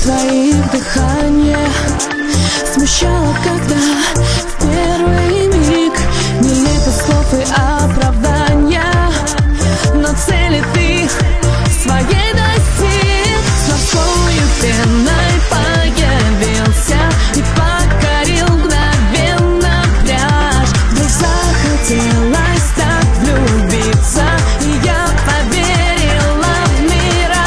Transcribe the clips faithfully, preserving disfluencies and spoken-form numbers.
твоих дыхания смущало, когда в первый миг нелепых слов и оправдания, но цели ты своей достиг. С морскою пеной появился и покорил мгновенно пляж. Вдруг захотелось так влюбиться, и я поверила в мираж.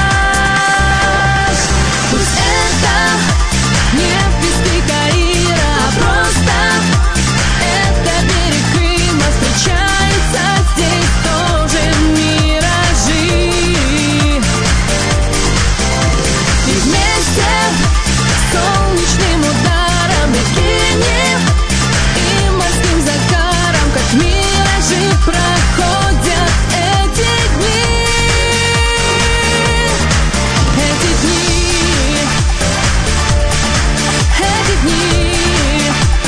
Пусть это не песты Каира, а просто это берег Крыма. Встречаются здесь тоже миражи, и вместе с солнечным ударом бикини и морским загаром, как миражи, проходят эти дни. Эти дни, эти дни.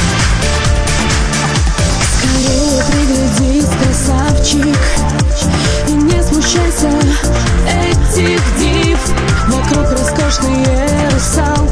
Скорее приглядись, красавчик, и не смущайся этих див. Вокруг роскошные русалки,